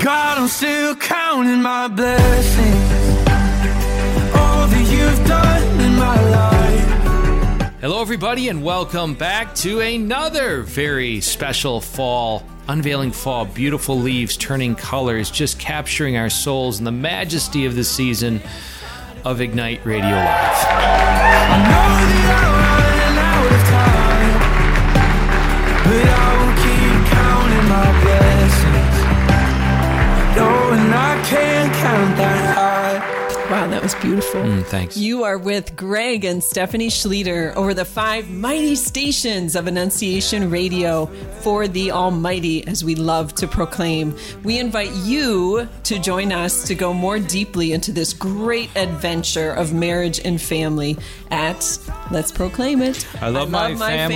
God, I'm still counting my blessings, all that you've done in my life. Hello, everybody, and welcome back to another very special fall, unveiling fall, beautiful leaves turning colors, just capturing our souls in the majesty of the season of Ignite Radio Live. I know that I'm running out of time, but I will keep counting my blessings, knowing I can't count that high. Wow, that was beautiful. Thanks. You are with Greg and Stephanie Schlueter over the 5 mighty stations of Annunciation Radio for the Almighty, as we love to proclaim. We invite you to join us to go more deeply into this great adventure of marriage and family at, let's proclaim it, I love my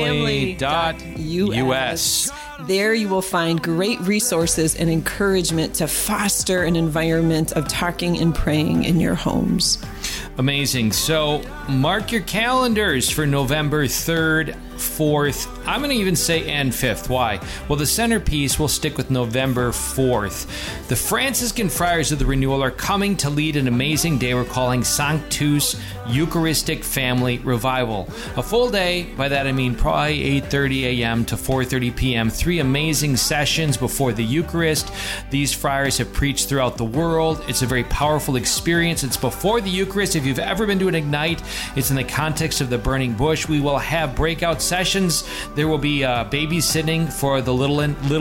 family.us. There you will find great resources and encouragement to foster an environment of talking and praying in your homes. Amazing. So mark your calendars for November 3rd, 4th, I'm going to even say and 5th. Why? Well, the centerpiece will stick with November 4th. The Franciscan Friars of the Renewal are coming to lead an amazing day we're calling Sanctus Eucharistic Family Revival. A full day, by that I mean probably 8:30 a.m. to 4:30 p.m. 3 amazing sessions before the Eucharist. These friars have preached throughout the world. It's a very powerful experience. It's before the Eucharist. If you've ever been to an Ignite, it's in the context of the burning bush. We will have breakout sessions. There will be babysitting for the little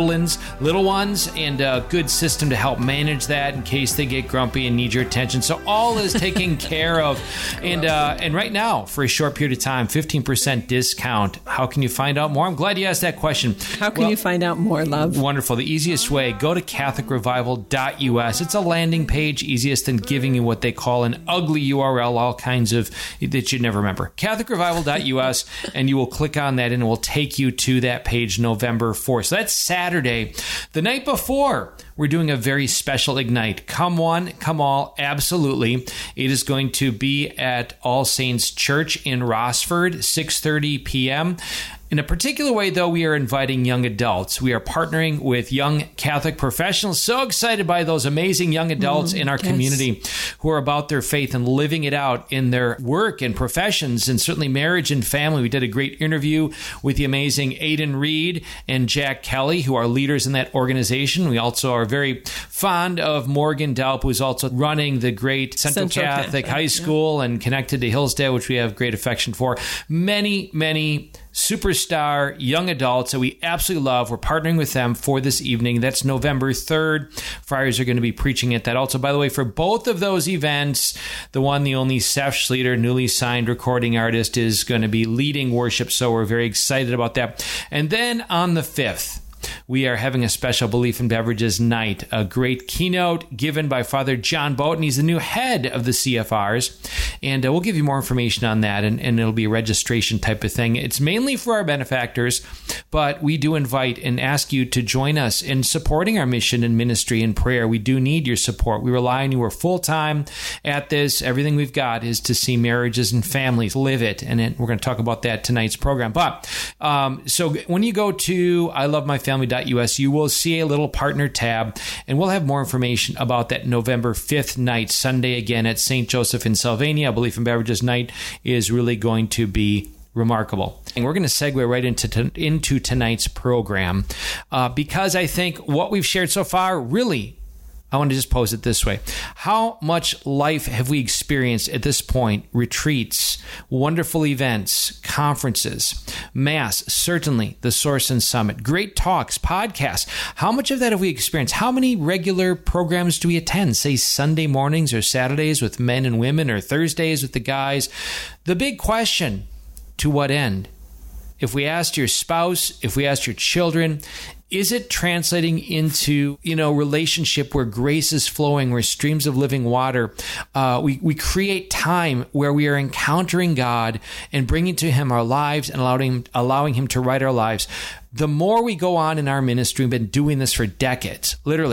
ones, and a good system to help manage that in case they get grumpy and need your attention. So all is taken care of. And right now, for a short period of time, 15% discount. How can you find out more? I'm glad you asked that question. How can you find out more, love? Wonderful. The easiest way, go to catholicrevival.us. It's a landing page, easiest than giving you what they call an ugly URL, all kinds of that you'd never remember. catholicrevival.us, and you will click on that and it will take you to that page November 4th. So that's Saturday. The night before, we're doing a very special Ignite. Come one, come all, absolutely. It is going to be at All Saints Church in Rossford, 6:30 p.m. In a particular way, though, we are inviting young adults. We are partnering with young Catholic professionals. So excited by those amazing young adults in our community who are about their faith and living it out in their work and professions, and certainly marriage and family. We did a great interview with the amazing Aidan Reed and Jack Kelly, who are leaders in that organization. We also are very fond of Morgan Delp, who's also running the great Central Catholic High School and connected to Hillsdale, which we have great affection for. Many superstar young adults that we absolutely love. We're partnering with them for this evening. That's November 3rd. Friars are going to be preaching at that. Also, by the way, for both of those events, the one, the only Seth Schlueter, newly signed recording artist, is going to be leading worship. So we're very excited about that. And then on the 5th, we are having a special Belief in Beverages night, a great keynote given by Father John Bowden. He's the new head of the CFRs, and we'll give you more information on that, and it'll be a registration type of thing. It's mainly for our benefactors, but we do invite and ask you to join us in supporting our mission and ministry and prayer. We do need your support. We rely on you. We're full-time at this. Everything we've got is to see marriages and families live it, and we're going to talk about that tonight's program. But so when you go to ilovemyfamily.us, you will see a little partner tab, and we'll have more information about that November 5th night, Sunday again at St. Joseph in Sylvania. Belief in Beverages night is really going to be remarkable. And we're going to segue right into tonight's program because I think what we've shared so far really, I want to just pose it this way. How much life have we experienced at this point? Retreats, wonderful events, conferences, Mass, certainly the Source and Summit, great talks, podcasts. How much of that have we experienced? How many regular programs do we attend? Say Sunday mornings or Saturdays with men and women, or Thursdays with the guys? The big question, to what end? If we asked your spouse, if we asked your children, is it translating into, relationship where grace is flowing, where streams of living water? We create time where we are encountering God and bringing to Him our lives and allowing Him to write our lives. The more we go on in our ministry, we've been doing this for decades, literally.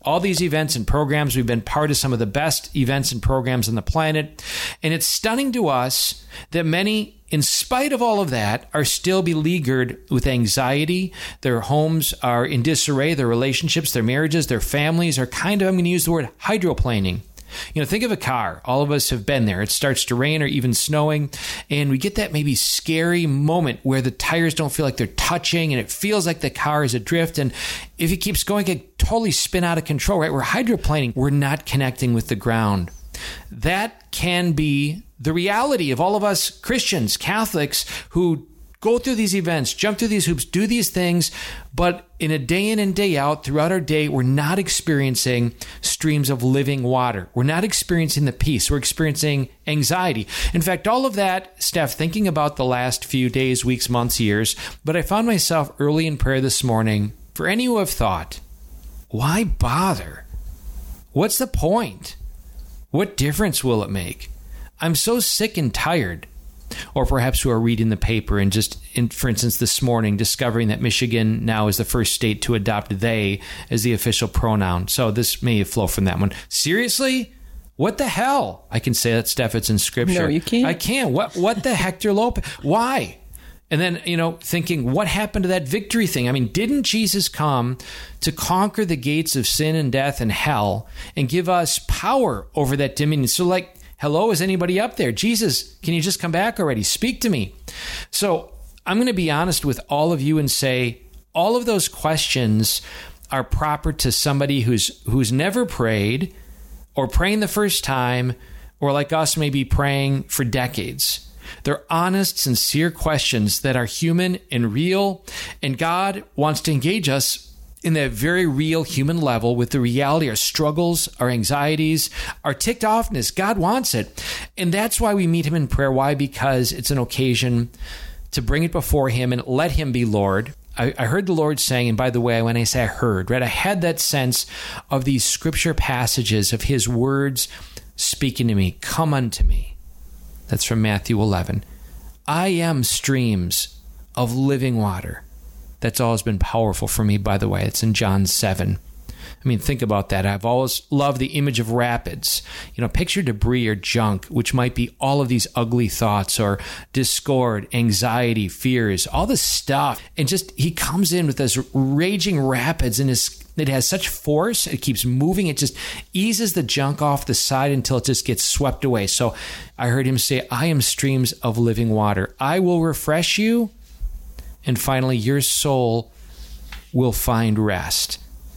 all these events and programs. We've been part of some of the best events and programs on the planet. And it's stunning to us that many, in spite of all of that, are still beleaguered with anxiety. Their homes are in disarray. Their relationships, their marriages, their families are kind of, I'm going to use the word hydroplaning. Think of a car. All of us have been there. It starts to rain or even snowing, and we get that maybe scary moment where the tires don't feel like they're touching, and it feels like the car is adrift. And if it keeps going, it can totally spin out of control, right? We're hydroplaning. We're not connecting with the ground. That can be the reality of all of us Christians, Catholics, who go through these events, jump through these hoops, do these things, but in a day in and day out, throughout our day, we're not experiencing streams of living water. We're not experiencing the peace. We're experiencing anxiety. In fact, all of that, Steph, thinking about the last few days, weeks, months, years, but I found myself early in prayer this morning, for any who have thought, why bother? What's the point? What difference will it make? I'm so sick and tired. Or perhaps who are reading the paper and for instance, this morning, discovering that Michigan now is the first state to adopt they as the official pronoun. So this may flow from that one. Seriously? What the hell? I can say that, Steph. It's in Scripture. No, you can't. I can't. What the Hector Lopez? Why? And then, thinking, what happened to that victory thing? I mean, didn't Jesus come to conquer the gates of sin and death and hell and give us power over that dominion? So hello, is anybody up there? Jesus, can you just come back already? Speak to me. So I'm going to be honest with all of you and say all of those questions are proper to somebody who's never prayed or praying the first time or like us, maybe praying for decades. They're honest, sincere questions that are human and real, and God wants to engage us in that very real human level with the reality, our struggles, our anxieties, our ticked offness. God wants it. And that's why we meet him in prayer. Why? Because it's an occasion to bring it before him and let him be Lord. I heard the Lord saying, and by the way, when I say I heard, right, I had that sense of these scripture passages of his words speaking to me. Come unto me. That's from Matthew 11. I am streams of living water. That's always been powerful for me, by the way. It's in John 7. I mean, think about that. I've always loved the image of rapids. Picture debris or junk, which might be all of these ugly thoughts or discord, anxiety, fears, all this stuff. And just, he comes in with this raging rapids and it has such force. It keeps moving. It just eases the junk off the side until it just gets swept away. So I heard him say, I am streams of living water. I will refresh you. And finally, your soul will find rest.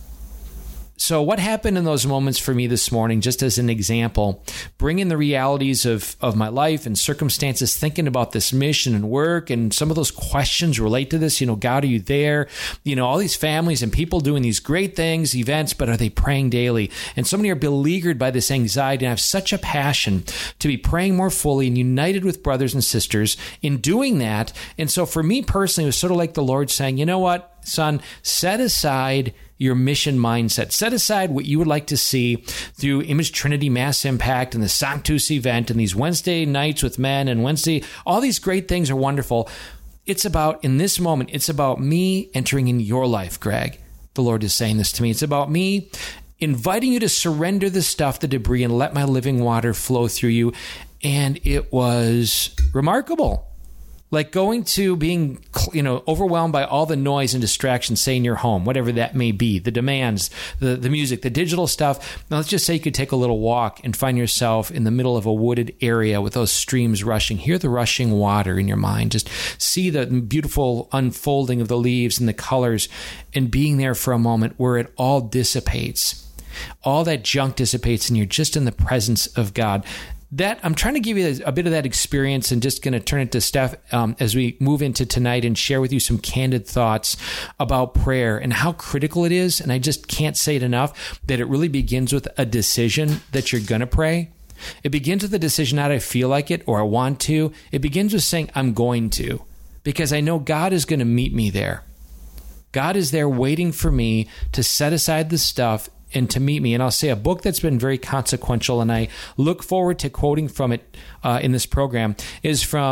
So what happened in those moments for me this morning, just as an example, bringing the realities of my life and circumstances, thinking about this mission and work, and some of those questions relate to this. God, are you there? All these families and people doing these great things, events, but are they praying daily? And so many are beleaguered by this anxiety, and I have such a passion to be praying more fully and united with brothers and sisters in doing that. And so for me personally, it was sort of like the Lord saying, you know what, son, set aside your mission mindset. Set aside what you would like to see through Image Trinity Mass Impact and the Sanctus event and these Wednesday nights with men and Wednesday. All these great things are wonderful. It's about, in this moment, it's about me entering in your life, Greg. The Lord is saying this to me. It's about me inviting you to surrender the stuff, the debris, and let my living water flow through you. And it was remarkable. Like going to being, overwhelmed by all the noise and distractions, say in your home, whatever that may be, the demands, the music, the digital stuff. Now, let's just say you could take a little walk and find yourself in the middle of a wooded area with those streams rushing. Hear the rushing water in your mind. Just see the beautiful unfolding of the leaves and the colors, and being there for a moment where it all dissipates. All that junk dissipates, and you're just in the presence of God. That I'm trying to give you a bit of that experience, and just going to turn it to Steph as we move into tonight and share with you some candid thoughts about prayer and how critical it is. And I just can't say it enough that it really begins with a decision that you're going to pray. It begins with a decision, not I feel like it or I want to. It begins with saying I'm going to, because I know God is going to meet me there. God is there waiting for me to set aside the stuff and to meet me. And I'll say a book that's been very consequential, and I look forward to quoting from it in this program, is from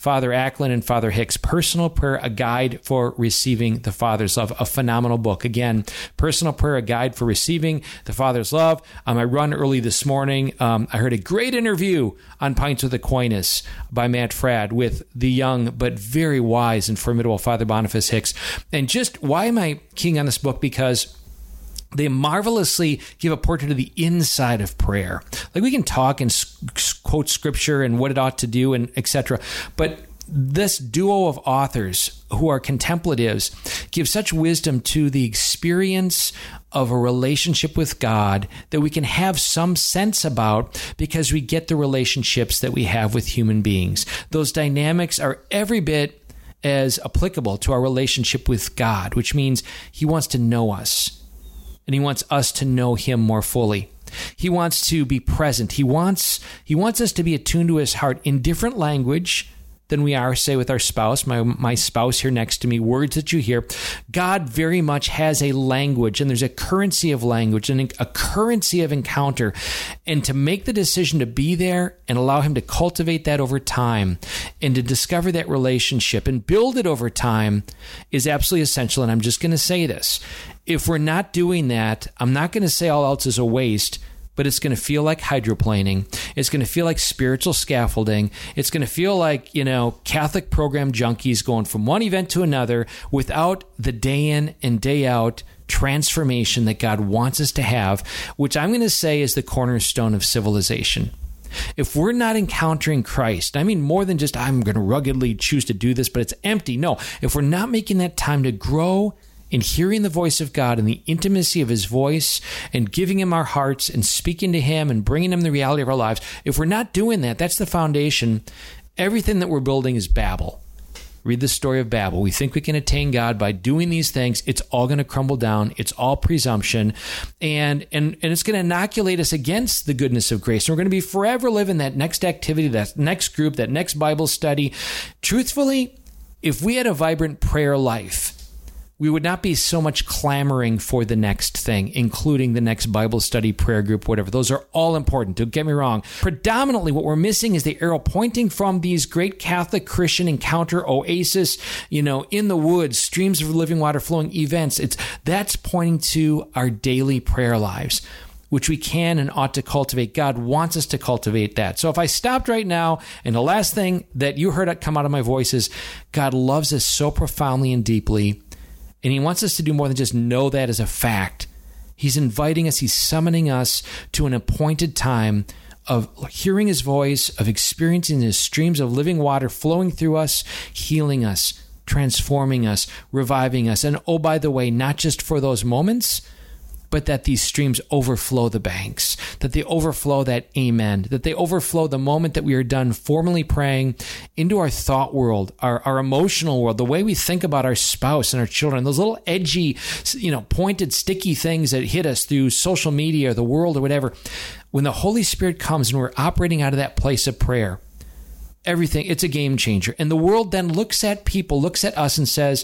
Father Acklin and Father Hicks, Personal Prayer, A Guide for Receiving the Father's Love. A phenomenal book. Again, Personal Prayer, A Guide for Receiving the Father's Love. I run early this morning. I heard a great interview on Pints with Aquinas by Matt Fradd with the young but very wise and formidable Father Boniface Hicks. And just why am I keying on this book? Because they marvelously give a portrait of the inside of prayer. Like, we can talk and quote scripture and what it ought to do and etc. But this duo of authors who are contemplatives give such wisdom to the experience of a relationship with God that we can have some sense about because we get the relationships that we have with human beings. Those dynamics are every bit as applicable to our relationship with God, which means He wants to know us. And He wants us to know Him more fully. He wants to be present. He wants us to be attuned to His heart in different language than we are, say, with our spouse. My spouse here next to me, words that you hear. God very much has a language, and there's a currency of language and a currency of encounter. And to make the decision to be there and allow Him to cultivate that over time and to discover that relationship and build it over time is absolutely essential. And I'm just going to say this. If we're not doing that, I'm not going to say all else is a waste, but it's going to feel like hydroplaning. It's going to feel like spiritual scaffolding. It's going to feel like, Catholic program junkies going from one event to another without the day in and day out transformation that God wants us to have, which I'm going to say is the cornerstone of civilization. If we're not encountering Christ, I mean more than just I'm going to ruggedly choose to do this, but it's empty. No, if we're not making that time to grow in hearing the voice of God and the intimacy of His voice and giving Him our hearts and speaking to Him and bringing Him the reality of our lives, if we're not doing that, that's the foundation. Everything that we're building is Babel. Read the story of Babel. We think we can attain God by doing these things. It's all going to crumble down. It's all presumption. And it's going to inoculate us against the goodness of grace. And we're going to be forever living that next activity, that next group, that next Bible study. Truthfully, if we had a vibrant prayer life, we would not be so much clamoring for the next thing, including the next Bible study, prayer group, whatever. Those are all important. Don't get me wrong. Predominantly, what we're missing is the arrow pointing from these great Catholic Christian encounter oasis, in the woods, streams of living water flowing events. That's pointing to our daily prayer lives, which we can and ought to cultivate. God wants us to cultivate that. So if I stopped right now, and the last thing that you heard come out of my voice is, God loves us so profoundly and deeply, and He wants us to do more than just know that as a fact. He's inviting us, He's summoning us to an appointed time of hearing His voice, of experiencing His streams of living water flowing through us, healing us, transforming us, reviving us. And oh, by the way, not just for those moments, but that these streams overflow the banks, that they overflow that amen, that they overflow the moment that we are done formally praying into our thought world, our emotional world, the way we think about our spouse and our children, those little edgy, pointed, sticky things that hit us through social media or the world or whatever. When the Holy Spirit comes and we're operating out of that place of prayer, everything, it's a game changer. And the world then looks at us and says,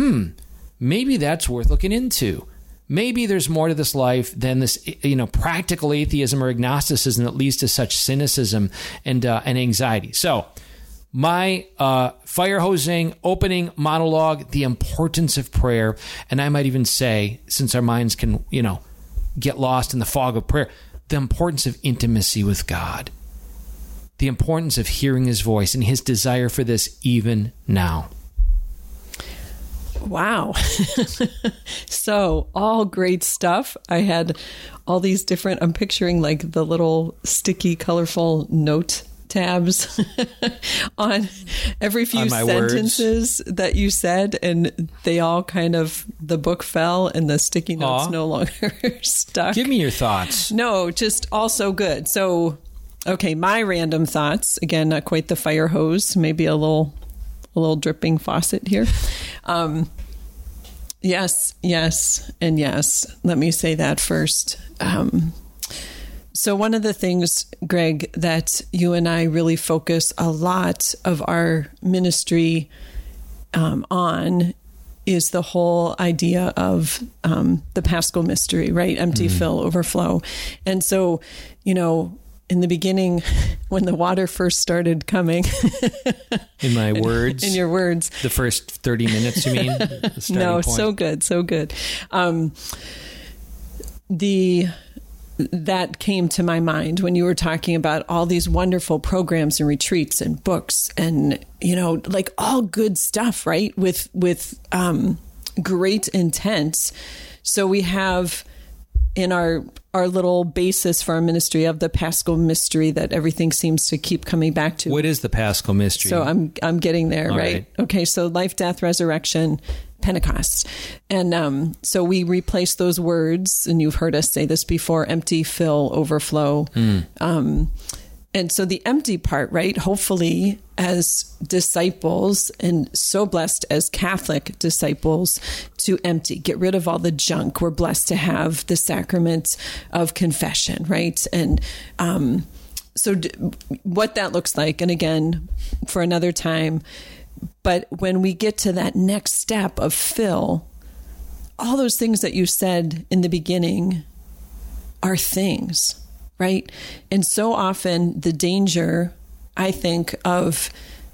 maybe that's worth looking into. Maybe there's more to this life than this, practical atheism or agnosticism that leads to such cynicism and anxiety. So, my fire hosing opening monologue, the importance of prayer, and I might even say, since our minds can, get lost in the fog of prayer, the importance of intimacy with God, the importance of hearing His voice and His desire for this even now. Wow. So all great stuff. I had all these different, I'm picturing like the little sticky, colorful note tabs on every few sentences that you said, and they all kind of, the book fell and the sticky notes no longer stuck. Give me your thoughts. No, just all so good. So, okay, my random thoughts, again, not quite the fire hose, maybe a little dripping faucet here. Yes, and yes. Let me say that first. So one of the things, Greg, that you and I really focus a lot of our ministry on is the whole idea of the Paschal mystery, right? Empty, fill, overflow. And so, in the beginning, when the water first started coming. In my words? In your words. The first 30 minutes, you mean? The starting No, point? so good, so good. That came to my mind when you were talking about all these wonderful programs and retreats and books and, like all good stuff, right? With great intent. So we have in our little basis for our ministry of the Paschal mystery that everything seems to keep coming back to. What is the Paschal mystery? So I'm getting there, All right? Okay, so life, death, resurrection, Pentecost. And so we replace those words, and you've heard us say this before, empty, fill, overflow. And so the empty part, right? Hopefully as disciples, and so blessed as Catholic disciples, to empty, get rid of all the junk. We're blessed to have the sacrament of confession, right? And so what that looks like, and again, for another time, but when we get to that next step of fill, all those things that you said in the beginning are things, right? And so often the danger, I think, of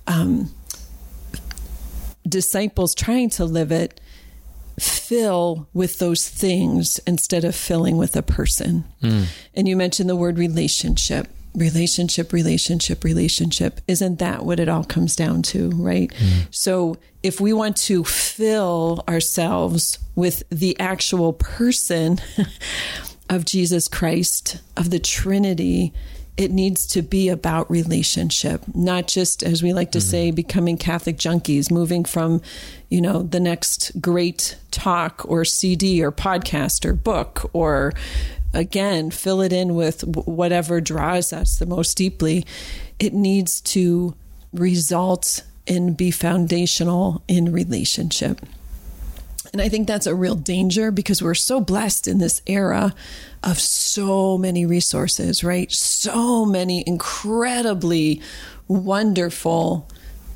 disciples trying to live it, fill with those things instead of filling with a person. And you mentioned the word relationship. Relationship. Isn't that what it all comes down to, right? So if we want to fill ourselves with the actual person of Jesus Christ, of the Trinity, it needs to be about relationship, not just, as we like to say, becoming Catholic junkies, moving from, the next great talk or CD or podcast or book, or again, fill it in with whatever draws us the most deeply. It needs to result and be foundational in relationship. And I think that's a real danger because we're so blessed in this era of so many resources, right? So many incredibly wonderful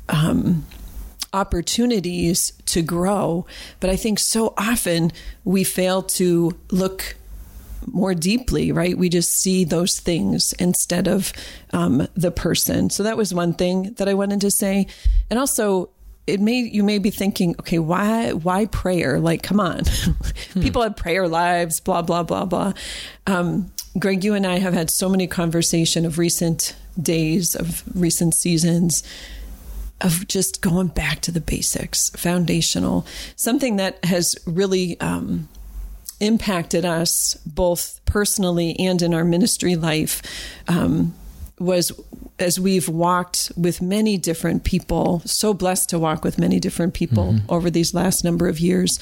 opportunities to grow. But I think so often we fail to look more deeply, right? We just see those things instead of the person. So that was one thing that I wanted to say. And also, you may be thinking, okay, why prayer? Like, come on. People have prayer lives, blah, blah, blah, blah. Greg, you and I have had so many conversations of recent days, of recent seasons, of just going back to the basics, foundational, something that has really impacted us both personally and in our ministry life, was as we've walked with many different people, so blessed to walk with many different people over these last number of years,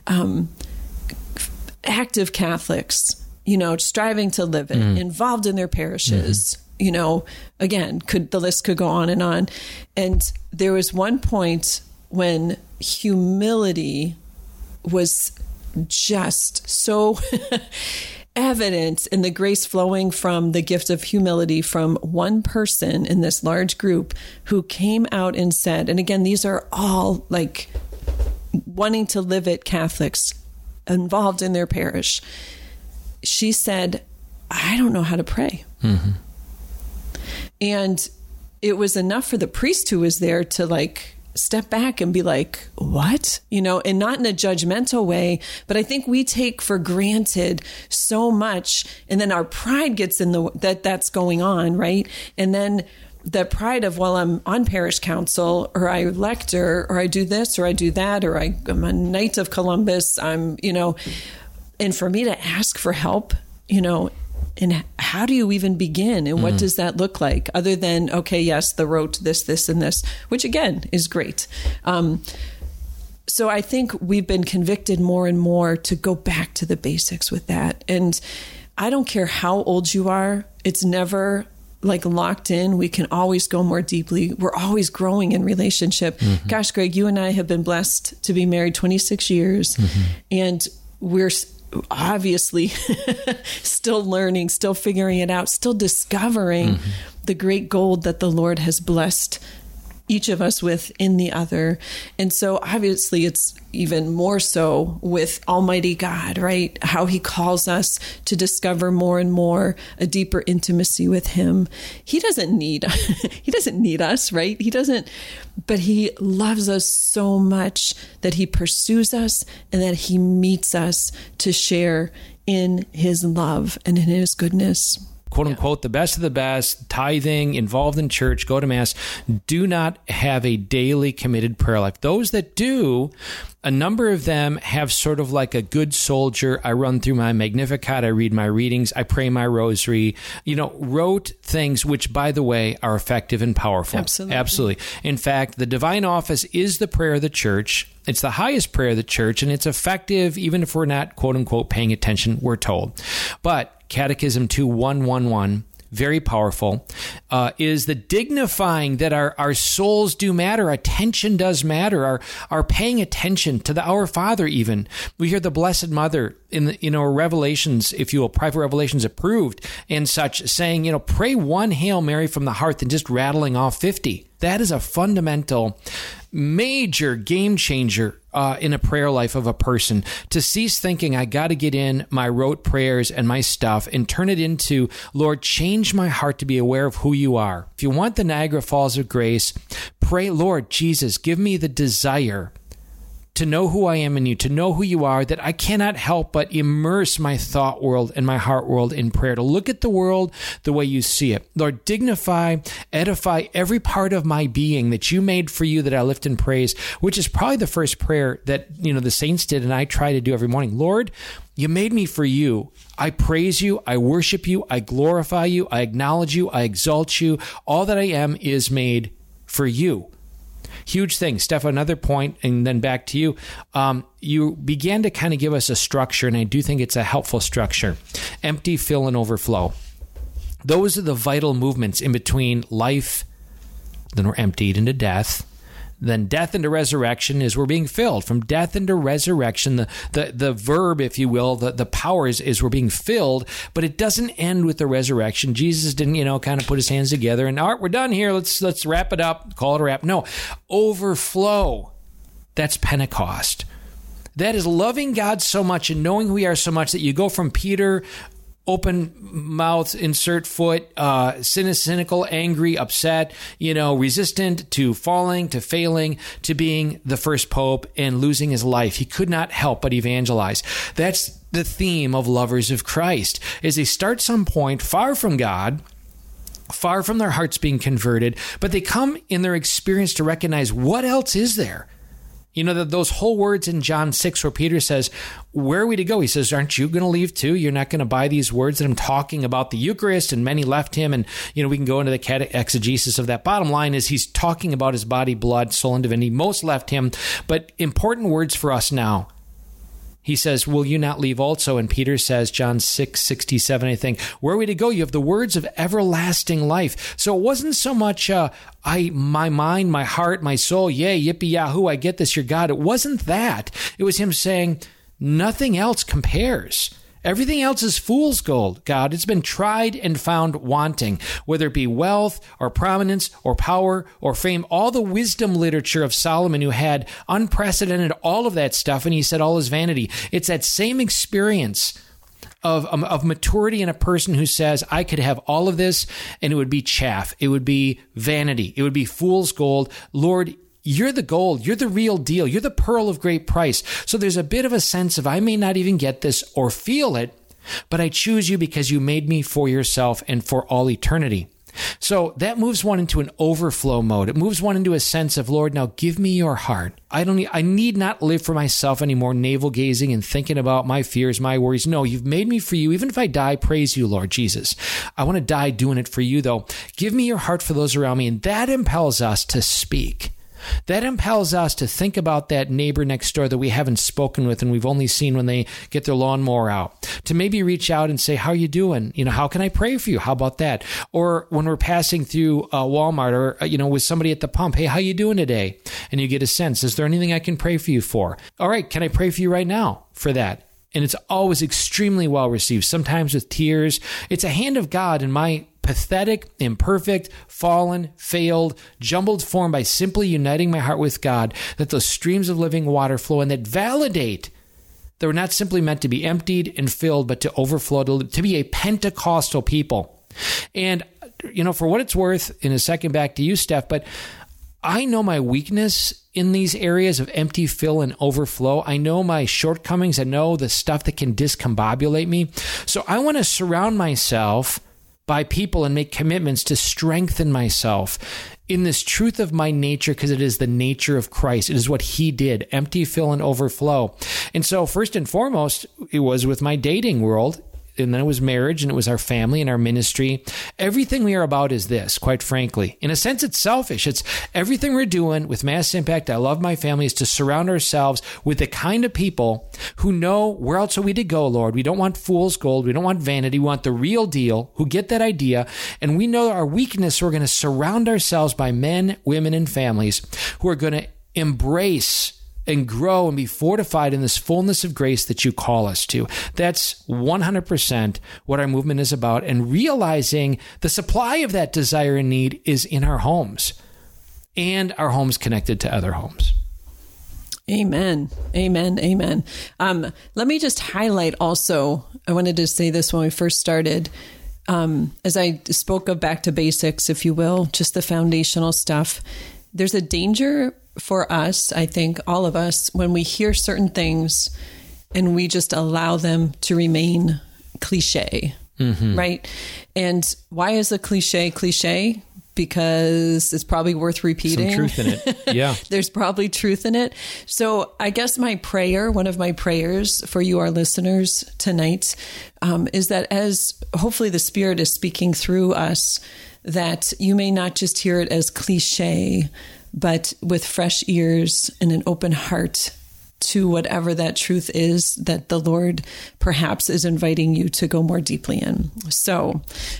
active Catholics, striving to live it, involved in their parishes, again, the list could go on. And there was one point when humility was just so evident in the grace flowing from the gift of humility from one person in this large group who came out and said, and again, these are all like wanting to live it Catholics involved in their parish. She said, I don't know how to pray. And it was enough for the priest who was there to step back and be like, what? And not in a judgmental way, but I think we take for granted so much, and then our pride gets in that's going on, right? And then the pride of, well, I'm on parish council, or I lector, or I do this, or I do that, or I'm a Knight of Columbus, and for me to ask for help, and how do you even begin? And what does that look like? Other than, okay, yes, the rote, this, and this, which again is great. So I think we've been convicted more and more to go back to the basics with that. And I don't care how old you are. It's never locked in. We can always go more deeply. We're always growing in relationship. Gosh, Greg, you and I have been blessed to be married 26 years. And we're obviously still learning, still figuring it out, still discovering the great gold that the Lord has blessed each of us within the other. And so obviously it's even more so with Almighty God, right? How he calls us to discover more and more a deeper intimacy with him. He doesn't need us, right? But he loves us so much that he pursues us and that he meets us to share in his love and in his goodness. Quote unquote, the best of the best, tithing, involved in church, go to mass, do not have a daily committed prayer life. Those that do, a number of them have sort of like a good soldier. I run through my Magnificat, I read my readings, I pray my rosary, wrote things which, by the way, are effective and powerful. Absolutely. In fact, the divine office is the prayer of the church. It's the highest prayer of the church, and it's effective even if we're not, quote unquote, paying attention, we're told. But Catechism 2.1.1, very powerful, is the dignifying that our souls do matter. Attention does matter. Our paying attention to the Our Father even. We hear the Blessed Mother in our Revelations, if you will, private Revelations approved and such, saying, pray one Hail Mary from the heart than just rattling off 50. That is a fundamental, major game changer in a prayer life of a person, to cease thinking, I got to get in my rote prayers and my stuff and turn it into, Lord, change my heart to be aware of who you are. If you want the Niagara Falls of grace, pray, Lord Jesus, give me the desire to know who I am in you, to know who you are, that I cannot help but immerse my thought world and my heart world in prayer, to look at the world the way you see it. Lord, dignify, edify every part of my being that you made for you, that I lift in praise, which is probably the first prayer that, the saints did and I try to do every morning. Lord, you made me for you. I praise you. I worship you. I glorify you. I acknowledge you. I exalt you. All that I am is made for you. Huge thing. Steph, another point, and then back to you. You began to kind of give us a structure, and I do think it's a helpful structure. Empty, fill, and overflow. Those are the vital movements in between life, then we're emptied into death. Then death into resurrection is we're being filled. From death into resurrection, the verb, if you will, the power is we're being filled, but it doesn't end with the resurrection. Jesus didn't, kind of put his hands together and, all right, we're done here. Let's wrap it up, call it a wrap. No, overflow. That's Pentecost. That is loving God so much and knowing who we are so much that you go from Peter, open mouth, insert foot, cynical, angry, upset, resistant, to falling, to failing, to being the first pope and losing his life. He could not help but evangelize. That's the theme of lovers of Christ, is they start some point far from God, far from their hearts being converted, but they come in their experience to recognize, what else is there? Those whole words in John 6 where Peter says, where are we to go? He says, aren't you going to leave too? You're not going to buy these words that I'm talking about the Eucharist, and many left him. And, we can go into the exegesis of that. Bottom line is he's talking about his body, blood, soul, and divinity. Most left him, but important words for us now. He says, will you not leave also? And Peter says, John 6:67, I think, where are we to go? You have the words of everlasting life. So it wasn't so much, my mind, my heart, my soul, yay, yippee, yahoo, I get this, you're God. It wasn't that. It was him saying, nothing else compares. Everything else is fool's gold, God. It's been tried and found wanting, whether it be wealth or prominence or power or fame, all the wisdom literature of Solomon, who had unprecedented all of that stuff, and he said all is vanity. It's that same experience of maturity in a person who says, I could have all of this and it would be chaff. It would be vanity. It would be fool's gold. Lord, you're the gold. You're the real deal. You're the pearl of great price. So there's a bit of a sense of, I may not even get this or feel it, but I choose you because you made me for yourself and for all eternity. So that moves one into an overflow mode. It moves one into a sense of, Lord, now give me your heart. I need not live for myself anymore, navel gazing and thinking about my fears, my worries. No, you've made me for you. Even if I die, praise you, Lord Jesus. I want to die doing it for you, though. Give me your heart for those around me. And that impels us to speak. That impels us to think about that neighbor next door that we haven't spoken with and we've only seen when they get their lawnmower out. To maybe reach out and say, how are you doing? How can I pray for you? How about that? Or when we're passing through Walmart or, with somebody at the pump, hey, how you doing today? And you get a sense, is there anything I can pray for you for? All right, can I pray for you right now for that? And it's always extremely well received, sometimes with tears. It's a hand of God, in my pathetic, imperfect, fallen, failed, jumbled form by simply uniting my heart with God, that those streams of living water flow and that validate that we're not simply meant to be emptied and filled, but to overflow, to be a Pentecostal people. And, for what it's worth, in a second back to you, Steph, but I know my weakness in these areas of empty, fill, and overflow. I know my shortcomings. I know the stuff that can discombobulate me. So I want to surround myself by people and make commitments to strengthen myself in this truth of my nature, because it is the nature of Christ. It is what he did, empty, fill, and overflow. And so first and foremost, it was with my dating world. And then it was marriage, and it was our family and our ministry. Everything we are about is this, quite frankly. In a sense, it's selfish. It's everything we're doing with Mass Impact, I Love My Family, is to surround ourselves with the kind of people who know where else are we to go, Lord. We don't want fool's gold. We don't want vanity. We want the real deal, who get that idea. And we know our weakness. We're going to surround ourselves by men, women, and families who are going to embrace and grow and be fortified in this fullness of grace that you call us to. That's 100% what our movement is about, and realizing the supply of that desire and need is in our homes, and our homes connected to other homes. Amen. Amen. Amen. Let me just highlight also, I wanted to say this when we first started, as I spoke of back to basics, if you will, just the foundational stuff. There's a danger for us, I think, all of us, when we hear certain things and we just allow them to remain cliche, right? And why is a cliche? Because it's probably worth repeating. Some truth in it. Yeah. There's probably truth in it. So I guess one of my prayers for you, our listeners tonight, is that as hopefully the Spirit is speaking through us, that you may not just hear it as cliche, but with fresh ears and an open heart to whatever that truth is that the Lord perhaps is inviting you to go more deeply in. So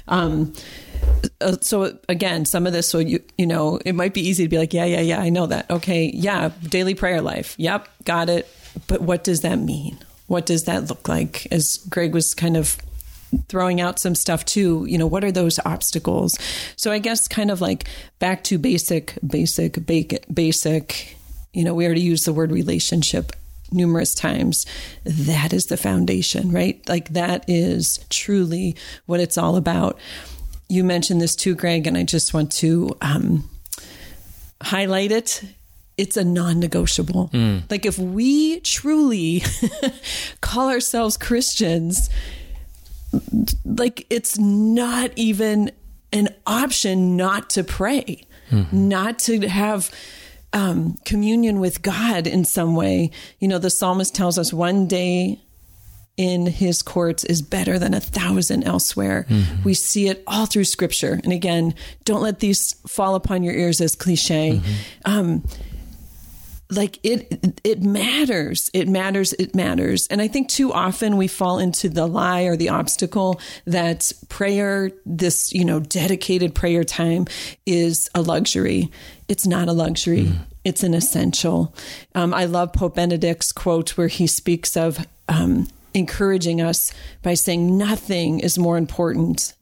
again, some of this, so it might be easy to be like, yeah, I know that. Okay, yeah, daily prayer life. Yep, got it. But what does that mean? What does that look like? As Greg was kind of throwing out some stuff too, what are those obstacles? So I guess kind of like back to basic, we already used the word relationship numerous times. That is the foundation, right? Like that is truly what it's all about. You mentioned this too, Greg, and I just want to highlight it. It's a non-negotiable. Like if we truly call ourselves Christians, like it's not even an option not to pray, not to have communion with God in some way. The psalmist tells us one day in his courts is better than 1,000 elsewhere. We see it all through scripture. And again, don't let these fall upon your ears as cliche. Like it matters. It matters. And I think too often we fall into the lie or the obstacle that prayer, this, dedicated prayer time is a luxury. It's not a luxury. It's an essential. I love Pope Benedict's quote where he speaks of, encouraging us by saying nothing is more important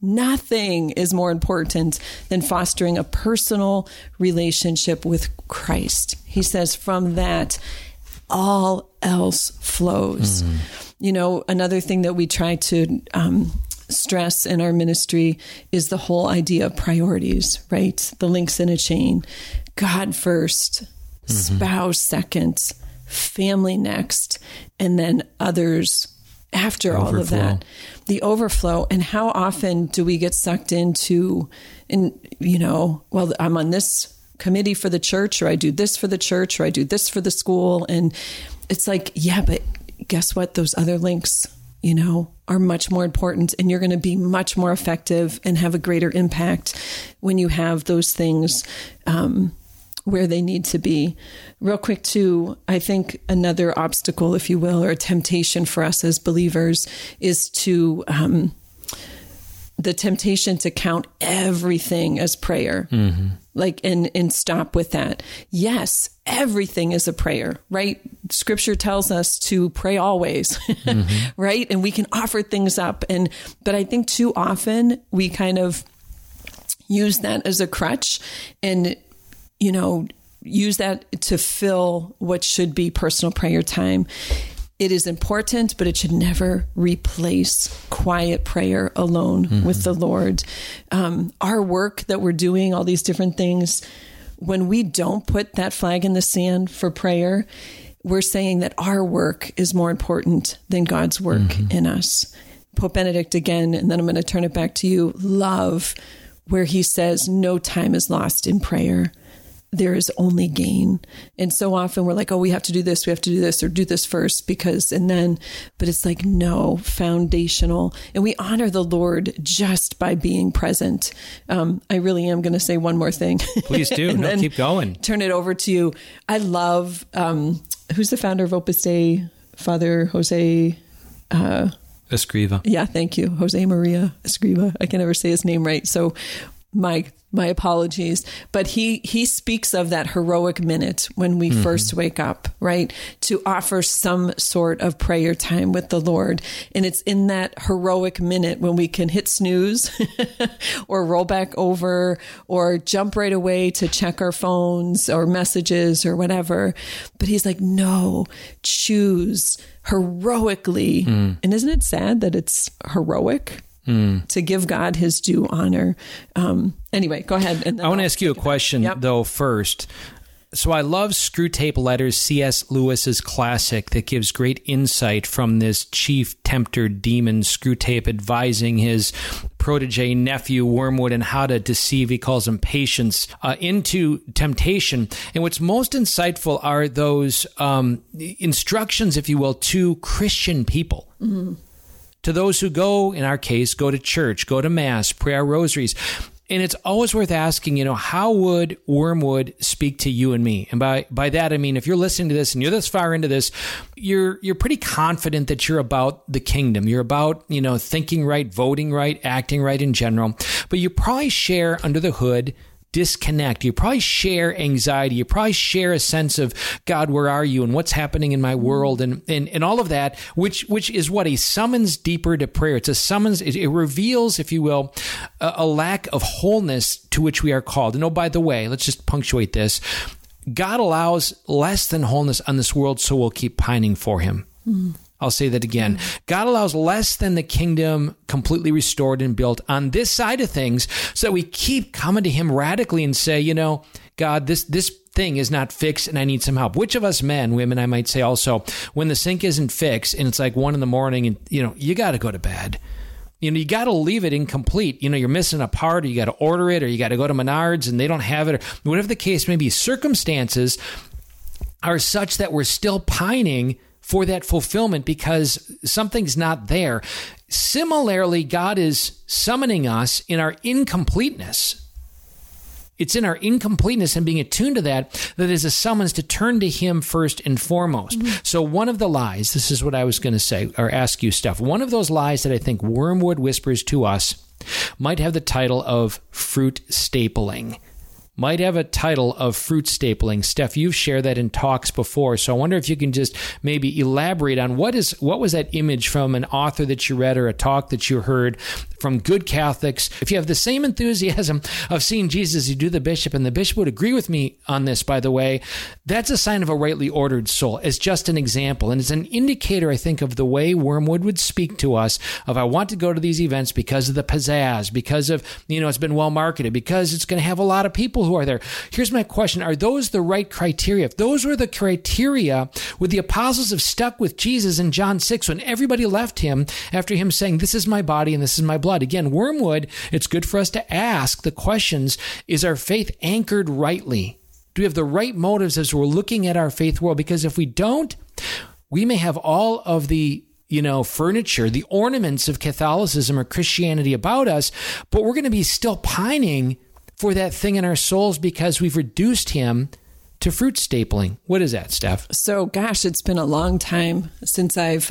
than fostering a personal relationship with Christ. He says from that, all else flows. Another thing that we try to stress in our ministry is the whole idea of priorities, right? The links in a chain. God first, spouse second, family next, and then others after all of that, the overflow. And how often do we get sucked into, well, I'm on this committee for the church, or I do this for the church, or I do this for the school. And it's like, yeah, but guess what? Those other links, are much more important, and you're going to be much more effective and have a greater impact when you have those things, where they need to be. Real quick too, I think another obstacle, if you will, or a temptation for us as believers is to, the temptation to count everything as prayer, and stop with that. Yes, everything is a prayer, right? Scripture tells us to pray always, right? And we can offer things up. But I think too often we kind of use that as a crutch and, use that to fill what should be personal prayer time. It is important, but it should never replace quiet prayer alone with the Lord. Our work that we're doing, all these different things, when we don't put that flag in the sand for prayer, we're saying that our work is more important than God's work in us. Pope Benedict again, and then I'm going to turn it back to you, love where he says no time is lost in prayer. There is only gain. And so often we're like, oh, we have to do this, or do this first but it's like, no, foundational. And we honor the Lord just by being present. I really am going to say one more thing. Please do. No, keep going. Turn it over to you. I love, who's the founder of Opus Dei? Father Jose... Escriva. Yeah, thank you. Jose Maria Escriva. I can never say his name right. So my apologies. But he speaks of that heroic minute when we first wake up, right? To offer some sort of prayer time with the Lord. And it's in that heroic minute when we can hit snooze or roll back over or jump right away to check our phones or messages or whatever. But he's like, no, choose heroically. And isn't it sad that it's heroic? To give God his due honor. Anyway, go ahead. And I want to ask you a question, though, first. So I love Screwtape Letters, C.S. Lewis's classic that gives great insight from this chief tempter demon, Screwtape, advising his protege nephew, Wormwood, and how to deceive, he calls him patience, into temptation. And what's most insightful are those instructions, if you will, to Christian people. To those who go, in our case, go to church, go to Mass, pray our rosaries. And it's always worth asking, how would Wormwood speak to you and me? And by that, I mean, if you're listening to this and you're this far into this, you're pretty confident that you're about the kingdom. You're about, thinking right, voting right, acting right in general. But you probably share under the hood disconnect. You probably share anxiety. You probably share a sense of, God, where are you? And what's happening in my world? And all of that, which is what? A summons deeper to prayer. It's a summons. It reveals, if you will, a lack of wholeness to which we are called. And oh, by the way, let's just punctuate this. God allows less than wholeness on this world, so we'll keep pining for him. I'll say that again. God allows less than the kingdom completely restored and built on this side of things so that we keep coming to him radically and say, God, this thing is not fixed and I need some help. Which of us men, women, I might say also, when the sink isn't fixed and it's like 1 a.m. and, you got to go to bed. You got to leave it incomplete. You're missing a part, or you got to order it, or you got to go to Menards and they don't have it, or whatever the case may be. Circumstances are such that we're still pining for that fulfillment because something's not there. Similarly, God is summoning us in our incompleteness. It's in our incompleteness and being attuned to that is a summons to turn to him first and foremost. So one of the lies, this is what I was going to say, or ask you, Steph, one of those lies that I think Wormwood whispers to us might have the title of fruit stapling. Might have a title of fruit stapling. Steph, you've shared that in talks before, so I wonder if you can just maybe elaborate on what was that image from an author that you read or a talk that you heard from good Catholics. If you have the same enthusiasm of seeing Jesus as you do the bishop, and the bishop would agree with me on this, by the way, that's a sign of a rightly ordered soul. It's just an example, and it's an indicator, I think, of the way Wormwood would speak to us of, I want to go to these events because of the pizzazz, because of, it's been well marketed, because it's going to have a lot of people who are there. Here's my question. Are those the right criteria? If those were the criteria, would the apostles have stuck with Jesus in John 6 when everybody left him after him saying, this is my body and this is my blood? Again, Wormwood, it's good for us to ask the questions, is our faith anchored rightly? Do we have the right motives as we're looking at our faith world? Because if we don't, we may have all of the furniture, the ornaments of Catholicism or Christianity about us, but we're going to be still pining for that thing in our souls because we've reduced him to fruit stapling. What is that, Steph? So, gosh, it's been a long time since I've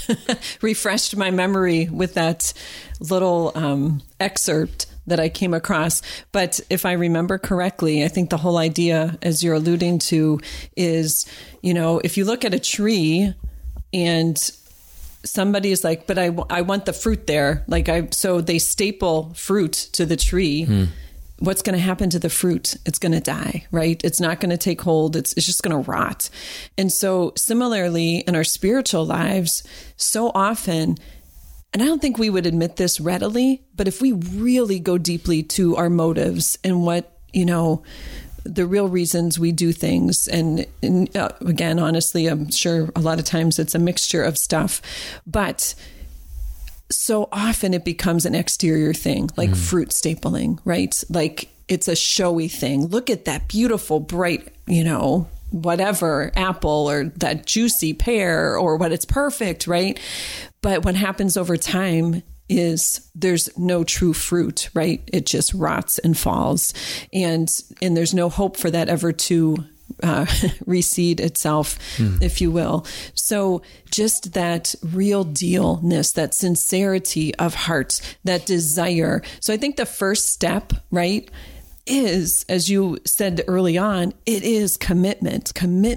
refreshed my memory with that little excerpt that I came across. But if I remember correctly, I think the whole idea, as you're alluding to, is, if you look at a tree and somebody is like, but I want the fruit there. So they staple fruit to the tree. what's going to happen to the fruit? It's going to die, right? It's not going to take hold. It's just going to rot. And so similarly in our spiritual lives, so often, and I don't think we would admit this readily, but if we really go deeply to our motives and what, the real reasons we do things. And again, honestly, I'm sure a lot of times it's a mixture of stuff, but so often it becomes an exterior thing, like fruit stapling, right? Like it's a showy thing. Look at that beautiful, bright, whatever, apple or that juicy pear or what, it's perfect, right? But what happens over time is there's no true fruit, right? It just rots and falls. And there's no hope for that ever to reseed itself, if you will. So just that real dealness, that sincerity of heart, that desire. So I think the first step, right, is, as you said early on, it is commitment,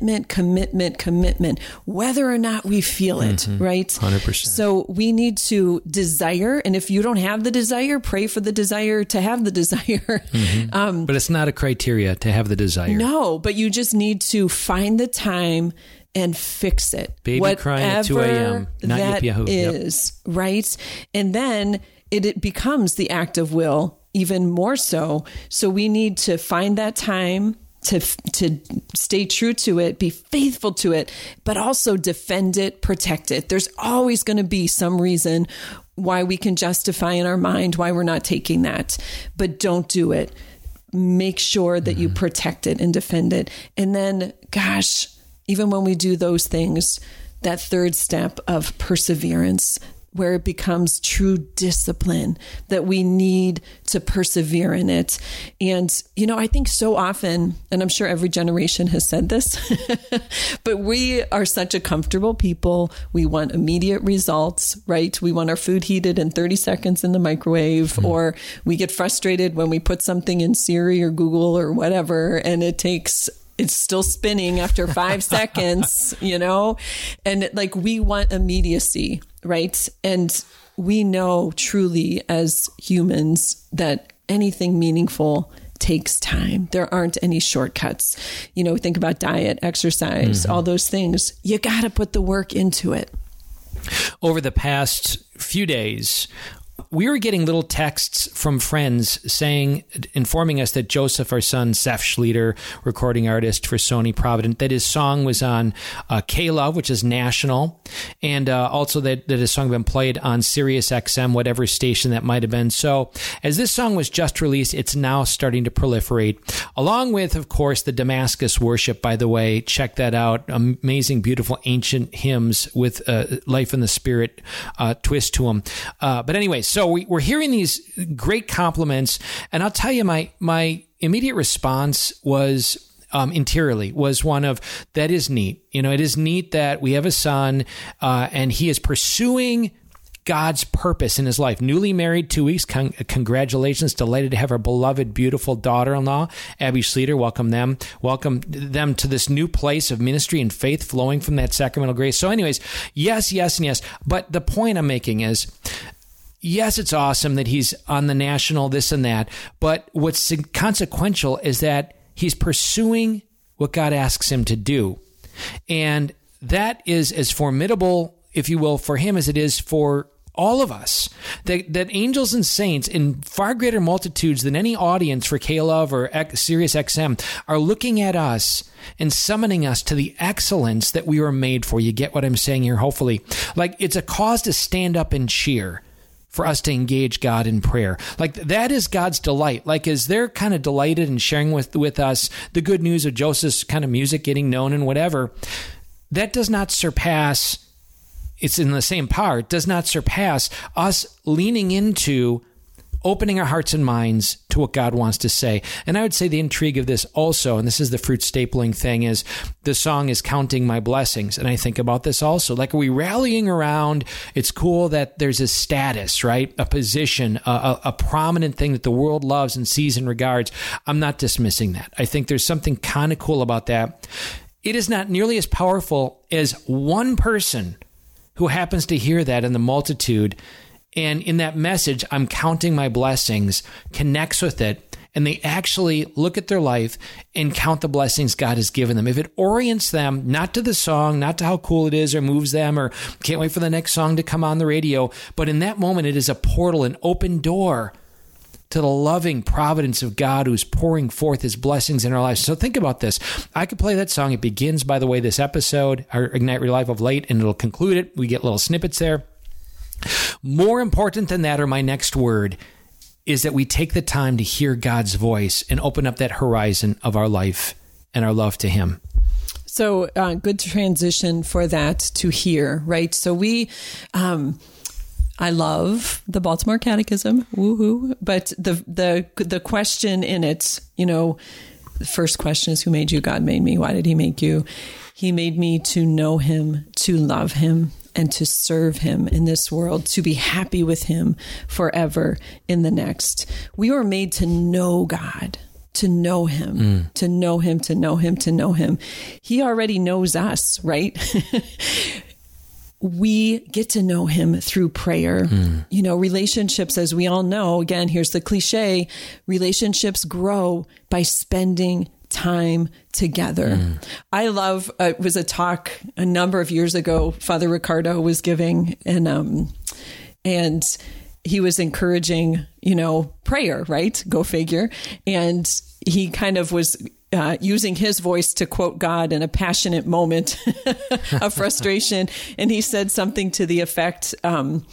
whether or not we feel it, right? 100%. So we need to desire. And if you don't have the desire, pray for the desire to have the desire. But it's not a criteria to have the desire. No, but you just need to find the time and fix it. Baby crying at 2 a.m. Not that yippee-yahoo. is, right? And then it becomes the act of will even more so. So we need to find that time to stay true to it, be faithful to it, but also defend it, protect it. There's always going to be some reason why we can justify in our mind why we're not taking that, but don't do it. Make sure that you protect it and defend it. And then, gosh, even when we do those things, that third step of perseverance, where it becomes true discipline, that we need to persevere in it. And, I think so often, and I'm sure every generation has said this, but we are such a comfortable people. We want immediate results, right? We want our food heated in 30 seconds in the microwave, or we get frustrated when we put something in Siri or Google or whatever, and it's still spinning after 5 seconds, and we want immediacy, right? And we know truly as humans that anything meaningful takes time. There aren't any shortcuts. Think about diet, exercise, all those things. You got to put the work into it. Over the past few days, we were getting little texts from friends informing us that Joseph, our son, Seth Schlueter, recording artist for Sony Provident, that his song was on K-Love, which is national, and also that his song had been played on Sirius XM, whatever station that might have been. So as this song was just released, it's now starting to proliferate, along with, of course, the Damascus Worship, by the way. Check that out. Amazing, beautiful, ancient hymns with life in the spirit twist to them. But anyway, so we're hearing these great compliments, and I'll tell you, my immediate response was interiorly was one of, that is neat. It is neat that we have a son, and he is pursuing God's purpose in his life. Newly married 2 weeks. Congratulations. Delighted to have our beloved, beautiful daughter-in-law, Abby Schlueter. Welcome them to this new place of ministry and faith flowing from that sacramental grace. So anyways, yes, and yes. But the point I'm making is, yes, it's awesome that he's on the national this and that, but what's consequential is that he's pursuing what God asks him to do. And that is as formidable, if you will, for him as it is for all of us. That angels and saints in far greater multitudes than any audience for K-Love or Sirius XM are looking at us and summoning us to the excellence that we were made for. You get what I'm saying here, hopefully. Like, it's a cause to stand up and cheer for us to engage God in prayer. Like, that is God's delight. Like, as they're kind of delighted and sharing with us the good news of Joseph's kind of music getting known and whatever, that does not surpass, it's in the same power, it does not surpass us leaning into opening our hearts and minds to what God wants to say. And I would say the intrigue of this also, and this is the fruit stapling thing, is the song is Counting My Blessings. And I think about this also. Like, are we rallying around? It's cool that there's a status, right? A position, a prominent thing that the world loves and sees and regards. I'm not dismissing that. I think there's something kind of cool about that. It is not nearly as powerful as one person who happens to hear that in the multitude, and in that message, I'm counting my blessings, connects with it, and they actually look at their life and count the blessings God has given them. If it orients them not to the song, not to how cool it is or moves them or can't wait for the next song to come on the radio, but in that moment it is a portal, an open door to the loving providence of God who's pouring forth his blessings in our lives. So think about this. I could play that song. It begins, by the way, this episode, our Ignite Real Life of late, and it'll conclude it. We get little snippets there. More important than that, or my next word, is that we take the time to hear God's voice and open up that horizon of our life and our love to him. So good transition for that to hear, right? So I love the Baltimore Catechism, woohoo! But the question in it, the first question is, who made you? God made me. Why did he make you? He made me to know him, to love him, and to serve him in this world, to be happy with him forever in the next. We were made to know God, to know him, to know him, to know him, to know him. He already knows us, right? We get to know him through prayer. Relationships, as we all know, again, here's the cliche, relationships grow by spending time together. I love, it was a talk a number of years ago, Father Ricardo was giving, and he was encouraging, prayer, right? Go figure. And he kind of was using his voice to quote God in a passionate moment of frustration. And he said something to the effect of